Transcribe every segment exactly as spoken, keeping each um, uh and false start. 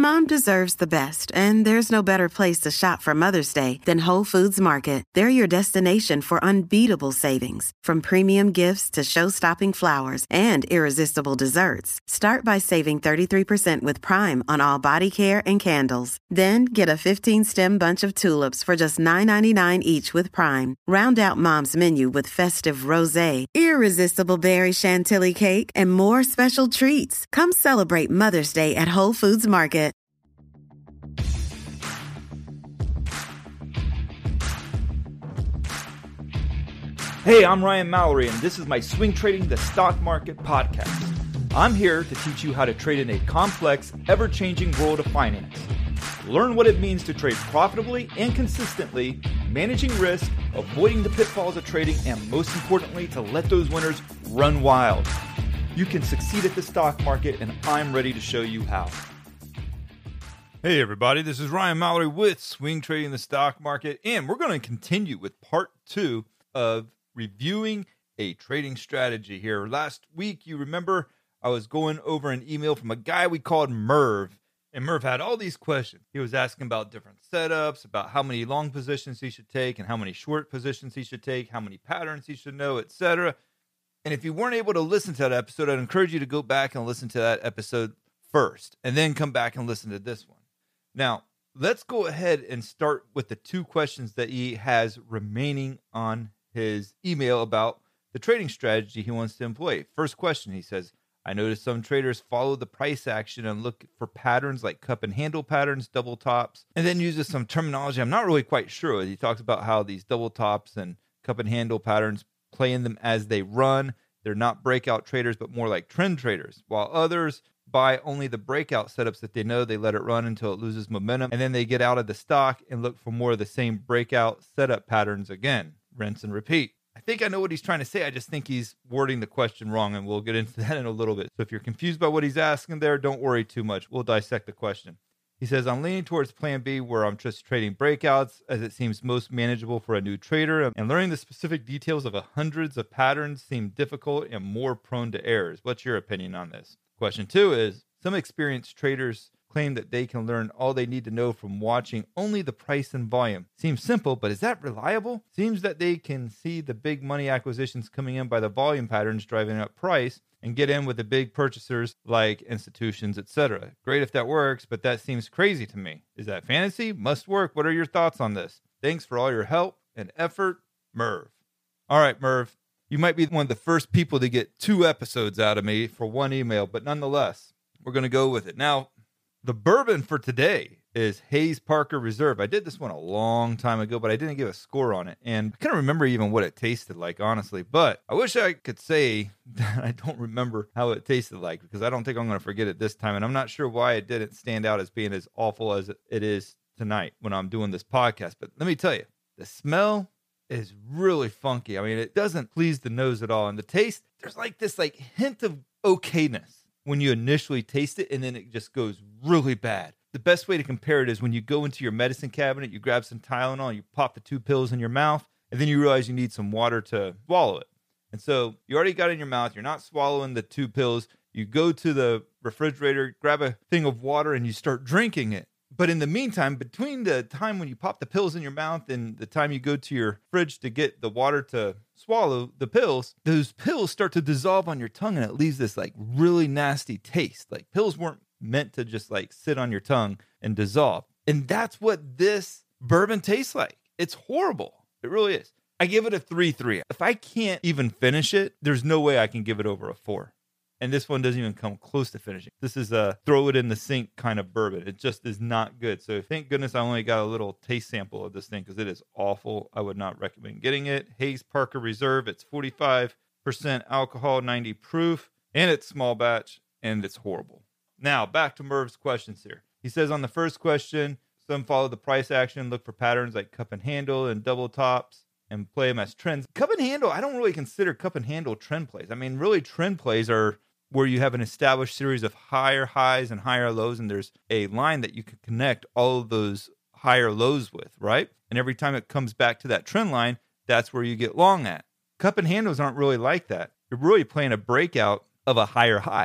Mom deserves the best, and there's no better place to shop for Mother's Day than Whole Foods Market. They're your destination for unbeatable savings, from premium gifts to show-stopping flowers and irresistible desserts. Start by saving thirty-three percent with Prime on all body care and candles. Then get a fifteen-stem bunch of tulips for just nine ninety-nine each with Prime. Round out Mom's menu with festive rosé, irresistible berry chantilly cake, and more special treats. Come celebrate Mother's Day at Whole Foods Market. Hey, I'm Ryan Mallory, and this is my Swing Trading the Stock Market podcast. I'm here to teach you how to trade in a complex, ever-changing world of finance. Learn what it means to trade profitably and consistently, managing risk, avoiding the pitfalls of trading, and most importantly, to let those winners run wild. You can succeed at the stock market, and I'm ready to show you how. Hey everybody, this is Ryan Mallory with Swing Trading the Stock Market, and we're going to continue with part two of reviewing a trading strategy here. Last week, you remember I was going over an email from a guy we called Merv, and Merv had all these questions. He was asking about different setups, about how many long positions he should take and how many short positions he should take, how many patterns he should know, et cetera. And if you weren't able to listen to that episode, I'd encourage you to go back and listen to that episode first, and then come back and listen to this one. Now, let's go ahead and start with the two questions that he has remaining on his email about the trading strategy he wants to employ. First question, he says, I noticed some traders follow the price action and look for patterns like cup and handle patterns, double tops, and then uses some terminology I'm not really quite sure. He talks about how these double tops and cup and handle patterns play in them as they run. They're not breakout traders, but more like trend traders, while others buy only the breakout setups that they know. They let it run until it loses momentum, and then they get out of the stock and look for more of the same breakout setup patterns again. Rinse and repeat. I think I know what he's trying to say. I just think he's wording the question wrong, and we'll get into that in a little bit. So if you're confused by what he's asking there, don't worry too much. We'll dissect the question. He says, I'm leaning towards plan B, where I'm just trading breakouts as it seems most manageable for a new trader, and learning the specific details of a hundreds of patterns seem difficult and more prone to errors. What's your opinion on this? Question two is, some experienced traders claim that they can learn all they need to know from watching only the price and volume. Seems simple, but is that reliable? Seems that they can see the big money acquisitions coming in by the volume patterns driving up price and get in with the big purchasers like institutions, et cetera. Great if that works, but that seems crazy to me. Is that fantasy? Must work. What are your thoughts on this? Thanks for all your help and effort, Merv. All right, Merv, you might be one of the first people to get two episodes out of me for one email, but nonetheless, we're going to go with it. Now, the bourbon for today is Hayes Parker Reserve. I did this one a long time ago, but I didn't give a score on it. And I can't remember even what it tasted like, honestly. But I wish I could say that I don't remember how it tasted like, because I don't think I'm going to forget it this time. And I'm not sure why it didn't stand out as being as awful as it is tonight when I'm doing this podcast. But let me tell you, the smell is really funky. I mean, it doesn't please the nose at all. And the taste, there's like this like hint of okayness when you initially taste it, and then it just goes really bad. The best way to compare it is when you go into your medicine cabinet, you grab some Tylenol, you pop the two pills in your mouth, and then you realize you need some water to swallow it. And so you already got it in your mouth, you're not swallowing the two pills, you go to the refrigerator, grab a thing of water, and you start drinking it. But in the meantime, between the time when you pop the pills in your mouth and the time you go to your fridge to get the water to swallow the pills, those pills start to dissolve on your tongue, and it leaves this like really nasty taste. Like pills weren't meant to just like sit on your tongue and dissolve. And that's what this bourbon tastes like. It's horrible. It really is. I give it a three three. If I can't even finish it, there's no way I can give it over a four. And this one doesn't even come close to finishing. This is a throw it in the sink kind of bourbon. It just is not good. So thank goodness I only got a little taste sample of this thing, because it is awful. I would not recommend getting it. Hayes Parker Reserve. It's forty-five percent alcohol, ninety proof, and it's small batch, and it's horrible. Now, back to Merv's questions here. He says on the first question, some follow the price action, look for patterns like cup and handle and double tops, and play them as trends. Cup and handle, I don't really consider cup and handle trend plays. I mean, really trend plays are where you have an established series of higher highs and higher lows, and there's a line that you can connect all of those higher lows with, right? And every time it comes back to that trend line, that's where you get long at. Cup and handles aren't really like that. You're really playing a breakout of a higher high.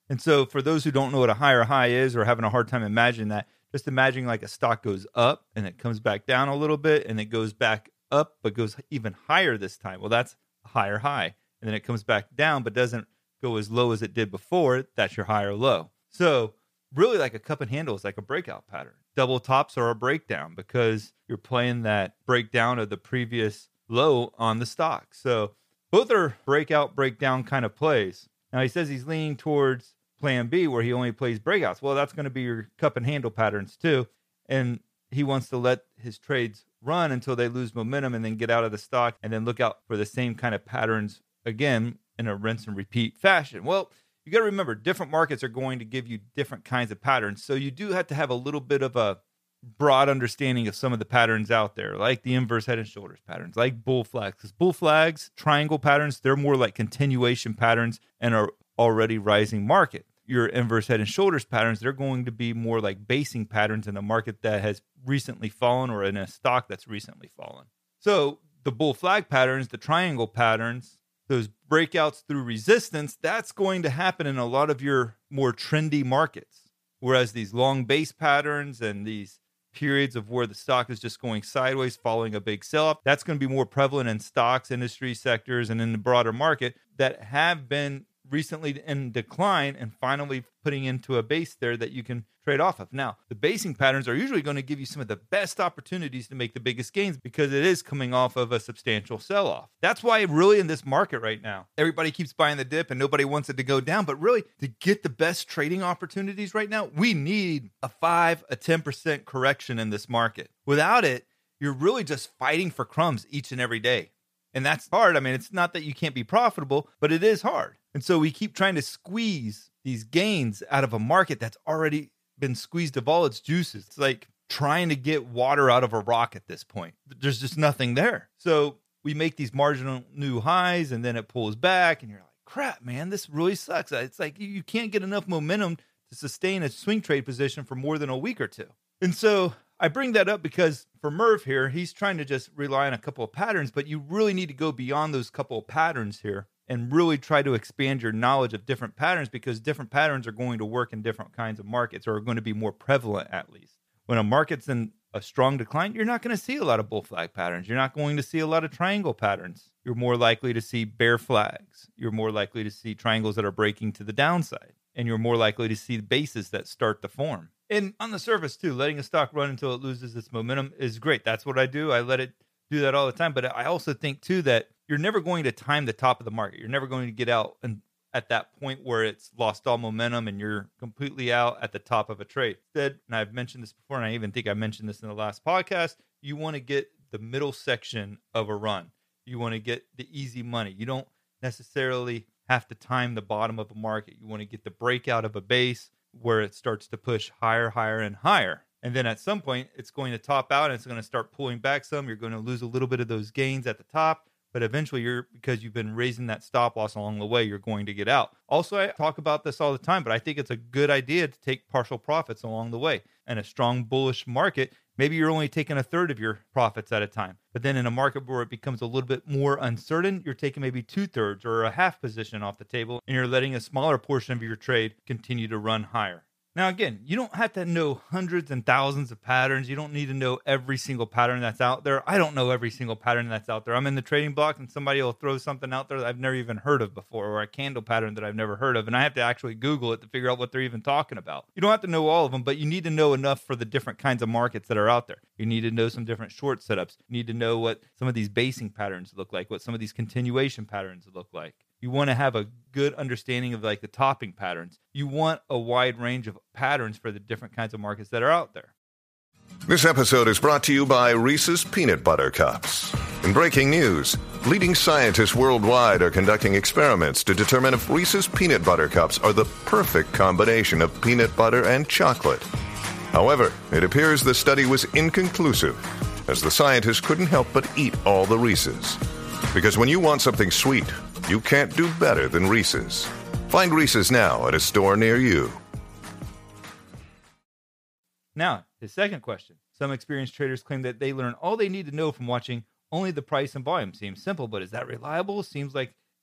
And so for those who don't know what a higher high is or having a hard time imagining that, just imagine like a stock goes up and it comes back down a little bit and it goes back up, but goes even higher this time. Well, that's a higher high. And then it comes back down, but doesn't go as low as it did before. That's your higher low. So really like a cup and handle is like a breakout pattern. Double tops are a breakdown because you're playing that breakdown of the previous low on the stock. So both are breakout, breakdown kind of plays. Now he says he's leaning towards plan B where he only plays breakouts. Well, that's going to be your cup and handle patterns too. And he wants to let his trades run until they lose momentum and then get out of the stock and then look out for the same kind of patterns again in a rinse and repeat fashion. Well, you got to remember different markets are going to give you different kinds of patterns. So you do have to have a little bit of a broad understanding of some of the patterns out there, like the inverse head and shoulders patterns, like bull flags. Because bull flags, triangle patterns, they're more like continuation patterns and are already rising market. Your inverse head and shoulders patterns, they're going to be more like basing patterns in a market that has recently fallen or in a stock that's recently fallen. So the bull flag patterns, the triangle patterns, those breakouts through resistance, that's going to happen in a lot of your more trendy markets. Whereas these long base patterns and these periods of where the stock is just going sideways following a big sell-off, that's going to be more prevalent in stocks, industry sectors, and in the broader market that have been recently in decline and finally putting into a base there that you can trade off of. Now, the basing patterns are usually going to give you some of the best opportunities to make the biggest gains because it is coming off of a substantial sell-off. That's why really in this market right now, everybody keeps buying the dip and nobody wants it to go down. But really, to get the best trading opportunities right now, we need a five, a ten percent correction in this market. Without it, you're really just fighting for crumbs each and every day. And that's hard. I mean, it's not that you can't be profitable, but it is hard. And so we keep trying to squeeze these gains out of a market that's already been squeezed of all its juices. It's like trying to get water out of a rock at this point. There's just nothing there. So we make these marginal new highs and then it pulls back and you're like, crap, man, this really sucks. It's like you can't get enough momentum to sustain a swing trade position for more than a week or two. And so I bring that up because for Merv here, he's trying to just rely on a couple of patterns, but you really need to go beyond those couple of patterns here and really try to expand your knowledge of different patterns because different patterns are going to work in different kinds of markets or are going to be more prevalent at least. When a market's in a strong decline, you're not going to see a lot of bull flag patterns. You're not going to see a lot of triangle patterns. You're more likely to see bear flags. You're more likely to see triangles that are breaking to the downside. And you're more likely to see bases that start to form. And on the surface too, letting a stock run until it loses its momentum is great. That's what I do. I let it do that all the time. But I also think too that you're never going to time the top of the market. You're never going to get out and at that point where it's lost all momentum and you're completely out at the top of a trade. Instead, and I've mentioned this before, and I even think I mentioned this in the last podcast, you want to get the middle section of a run. You want to get the easy money. You don't necessarily have to time the bottom of a market. You want to get the breakout of a base where it starts to push higher, higher, and higher. And then at some point, it's going to top out and it's going to start pulling back some. You're going to lose a little bit of those gains at the top. But eventually, you're because you've been raising that stop loss along the way, you're going to get out. Also, I talk about this all the time, but I think it's a good idea to take partial profits along the way. In a strong bullish market, maybe you're only taking a third of your profits at a time. But then in a market where it becomes a little bit more uncertain, you're taking maybe two thirds or a half position off the table, and you're letting a smaller portion of your trade continue to run higher. Now, again, you don't have to know hundreds and thousands of patterns. You don't need to know every single pattern that's out there. I don't know every single pattern that's out there. I'm in the trading block and somebody will throw something out there that I've never even heard of before, or a candle pattern that I've never heard of. And I have to actually Google it to figure out what they're even talking about. You don't have to know all of them, but you need to know enough for the different kinds of markets that are out there. You need to know some different short setups. You need to know what some of these basing patterns look like, what some of these continuation patterns look like. You want to have a good understanding of like the topping patterns. You want a wide range of patterns for the different kinds of markets that are out there. This episode is brought to you by Reese's Peanut Butter Cups. In breaking news, leading scientists worldwide are conducting experiments to determine if Reese's Peanut Butter Cups are the perfect combination of peanut butter and chocolate. However, it appears the study was inconclusive, as the scientists couldn't help but eat all the Reese's. Because when you want something sweet, you can't do better than Reese's. Find Reese's now at a store near you. Now, his second question. Some experienced traders claim that they learn all they need to know from watching only the price and volume. Seems simple, but is that reliable? Seems like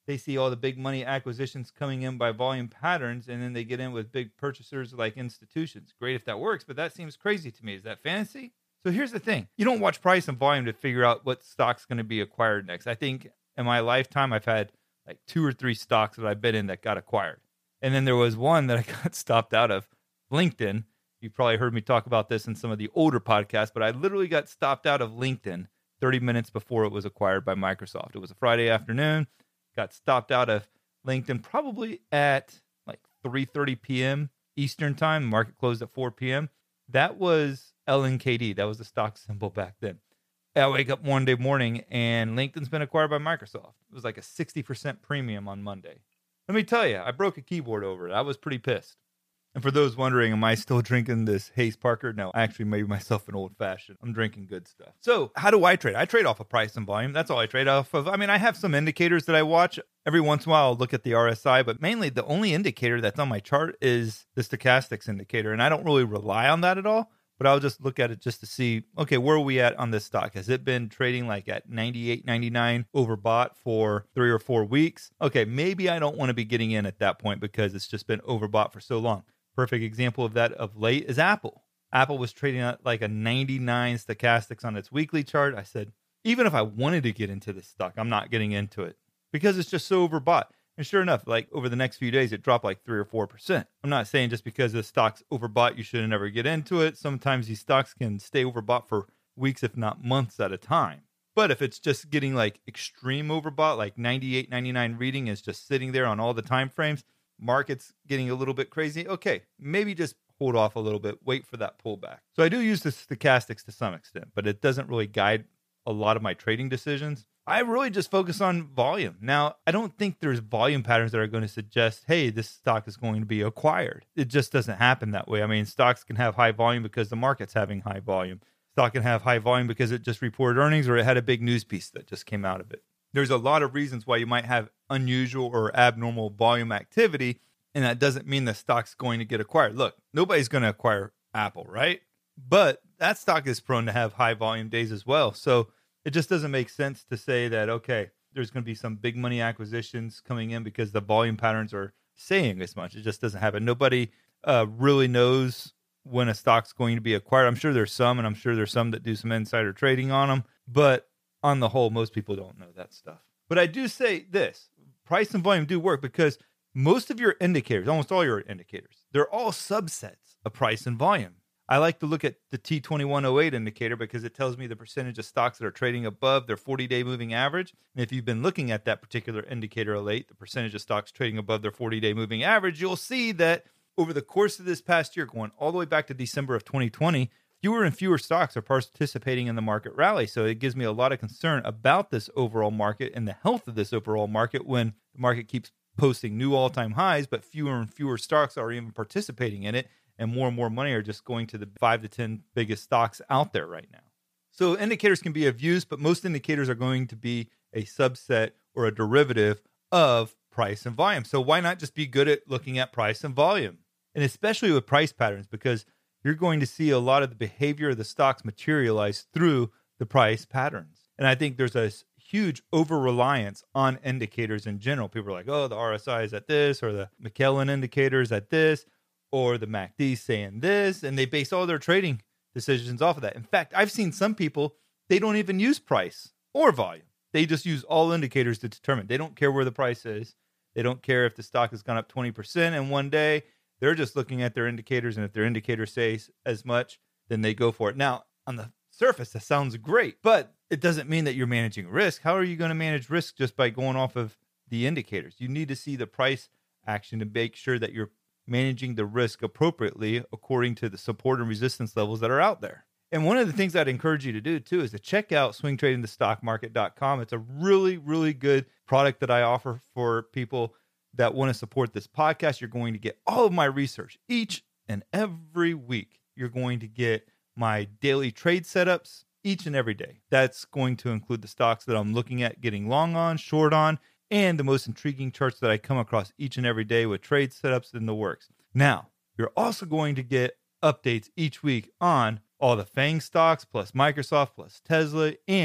they see all the big money acquisitions coming in by volume patterns, and then they get in with big purchasers like institutions. Great if that works, but that seems crazy to me. Is that fantasy? So here's the thing. You don't watch price and volume to figure out what stock's going to be acquired next. I think in my lifetime, I've had like two or three stocks that I've been in that got acquired. And then there was one that I got stopped out of, LinkedIn. You probably heard me talk about this in some of the older podcasts, but I literally got stopped out of LinkedIn thirty minutes before it was acquired by Microsoft. It was a Friday afternoon. Got stopped out of LinkedIn probably at like three thirty p.m. Eastern time. Market closed at four p.m. That was L N K D. That was the stock symbol back then. I wake up one day morning and LinkedIn's been acquired by Microsoft. It was like a sixty percent premium on Monday. Let me tell you, I broke a keyboard over it. I was pretty pissed. And for those wondering, am I still drinking this Hayes Parker? No, I actually made myself an old fashioned. I'm drinking good stuff. So how do I trade? I trade off of price and volume. That's all I trade off of. I mean, I have some indicators that I watch. Every once in a while, I'll look at the R S I, but mainly the only indicator that's on my chart is the stochastics indicator. And I don't really rely on that at all, but I'll just look at it just to see, okay, where are we at on this stock? Has it been trading like at ninety-eight, ninety-nine overbought for three or four weeks? Okay, maybe I don't want to be getting in at that point because it's just been overbought for so long. Perfect example of that of late is Apple. Apple was trading at like a ninety-nine stochastics on its weekly chart. I said, even if I wanted to get into this stock, I'm not getting into it because it's just so overbought. And sure enough, like over the next few days, it dropped like three or four percent. I'm not saying just because the stock's overbought, you should never get into it. Sometimes these stocks can stay overbought for weeks, if not months at a time. But if it's just getting like extreme overbought, like ninety-eight, ninety-nine reading is just sitting there on all the time frames, market's getting a little bit crazy, okay, maybe just hold off a little bit, wait for that pullback. So I do use the stochastics to some extent, but it doesn't really guide a lot of my trading decisions. I really just focus on volume. Now, I don't think there's volume patterns that are going to suggest, hey, this stock is going to be acquired. It just doesn't happen that way. I mean, stocks can have high volume because the market's having high volume. Stock can have high volume because it just reported earnings or it had a big news piece that just came out of it. There's a lot of reasons why you might have unusual or abnormal volume activity, and that doesn't mean the stock's going to get acquired. Look, nobody's going to acquire Apple, right? But that stock is prone to have high volume days as well. So it just doesn't make sense to say that, okay, there's going to be some big money acquisitions coming in because the volume patterns are saying as much. It just doesn't happen. Nobody uh, really knows when a stock's going to be acquired. I'm sure there's some, and I'm sure there's some that do some insider trading on them. But on the whole, most people don't know that stuff. But I do say this, price and volume do work because most of your indicators, almost all your indicators, they're all subsets of price and volume. I like to look at the T twenty-one oh eight indicator because it tells me the percentage of stocks that are trading above their forty-day moving average. And if you've been looking at that particular indicator of late, the percentage of stocks trading above their forty-day moving average, you'll see that over the course of this past year, going all the way back to December of twenty twenty, fewer and fewer stocks are participating in the market rally. So it gives me a lot of concern about this overall market and the health of this overall market when the market keeps posting new all-time highs, but fewer and fewer stocks are even participating in it. And more and more money are just going to the five to ten biggest stocks out there right now. So indicators can be of use, but most indicators are going to be a subset or a derivative of price and volume. So why not just be good at looking at price and volume? And especially with price patterns, because you're going to see a lot of the behavior of the stocks materialize through the price patterns. And I think there's a huge over-reliance on indicators in general. People are like, oh, the R S I is at this, or the McKellen indicator is at this, or the M A C D saying this, and they base all their trading decisions off of that. In fact, I've seen some people, they don't even use price or volume. They just use all indicators to determine. They don't care where the price is. They don't care if the stock has gone up twenty percent in one day. They're just looking at their indicators, and if their indicators say as much, then they go for it. Now, on the surface, that sounds great, but it doesn't mean that you're managing risk. How are you going to manage risk just by going off of the indicators? You need to see the price action to make sure that you're managing the risk appropriately according to the support and resistance levels that are out there. And one of the things I'd encourage you to do too is to check out swing trading the stock market dot com. It's a really, really good product that I offer for people that want to support this podcast. You're going to get all of my research each and every week. You're going to get my daily trade setups each and every day. That's going to include the stocks that I'm looking at getting long on, short on, and the most intriguing charts that I come across each and every day with trade setups in the works. Now, you're also going to get updates each week on all the FANG stocks, plus Microsoft, plus Tesla, and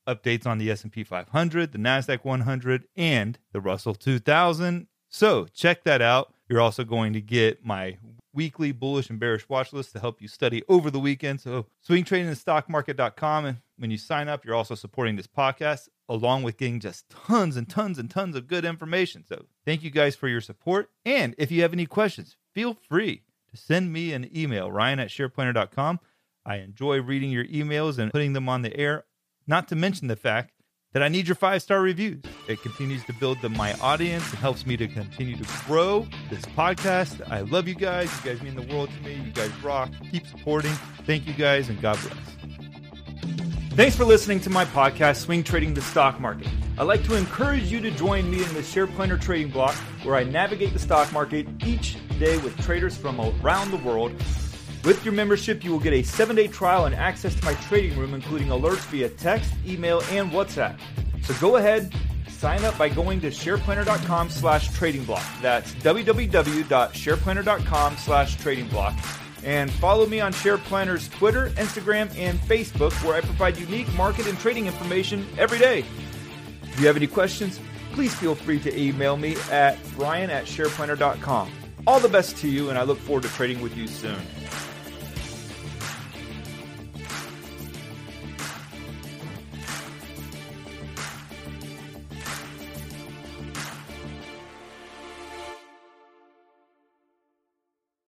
updates on the S and P five hundred, the NASDAQ one hundred, and the Russell two thousand. So check that out. You're also going to get my weekly bullish and bearish watch list to help you study over the weekend. So swing trading the stock market dot com. And when you sign up, you're also supporting this podcast, along with getting just tons and tons and tons of good information. So thank you guys for your support. And if you have any questions, feel free to send me an email, Ryan at SharePlanner dot com. I enjoy reading your emails and putting them on the air, not to mention the fact that I need your five-star reviews. It continues to build the, my audience. It helps me to continue to grow this podcast. I love you guys. You guys mean the world to me. You guys rock. Keep supporting. Thank you guys, and God bless. Thanks for listening to my podcast, Swing Trading the Stock Market. I'd like to encourage you to join me in the SharePlanner Trading Block, where I navigate the stock market each day with traders from around the world. With your membership, you will get a seven-day trial and access to my trading room, including alerts via text, email, and WhatsApp. So go ahead, sign up by going to SharePlanner dot com slash trading block. That's w w w dot SharePlanner dot com slash trading block. And follow me on SharePlanner's Twitter, Instagram, and Facebook, where I provide unique market and trading information every day. If you have any questions, please feel free to email me at Ryan at SharePlanner dot com. All the best to you, and I look forward to trading with you soon.